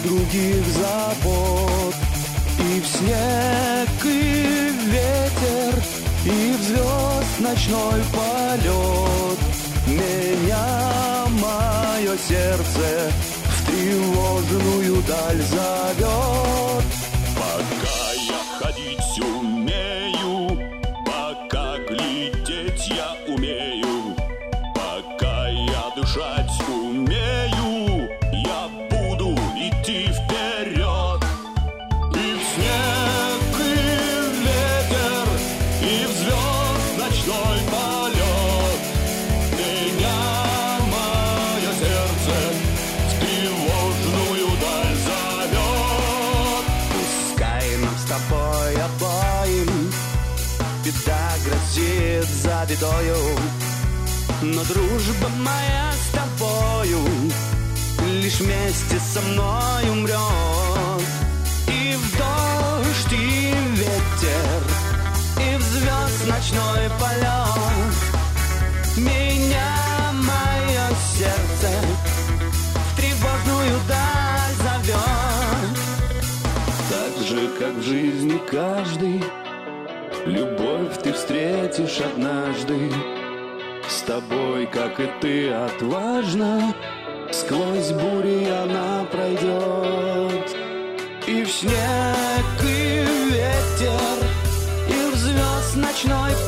других забот. И в снег, и в ветер, и в звезд ночной полет меня мое сердце в тревожную даль зовет. Пока я ходить умею, пока глядеть я умею, пока я дышать умею, я буду идти вперед. И в снег, и в ветер, и в звезд ночной полет меня мое сердце в тревожную даль зовет. Пускай нам с тобой обоим беда грозит за бедою, но дружба моя с тобою лишь вместе со мной умрет. И в дождь, и в ветер, и в звезд ночной полет меня мое сердце в тревожную даль зовет. Так же, как в жизни каждый, любовь ты встретишь однажды. С тобой, как и ты, отважно сквозь бури она пройдет. И в снег, и в ветер, и в звезд ночной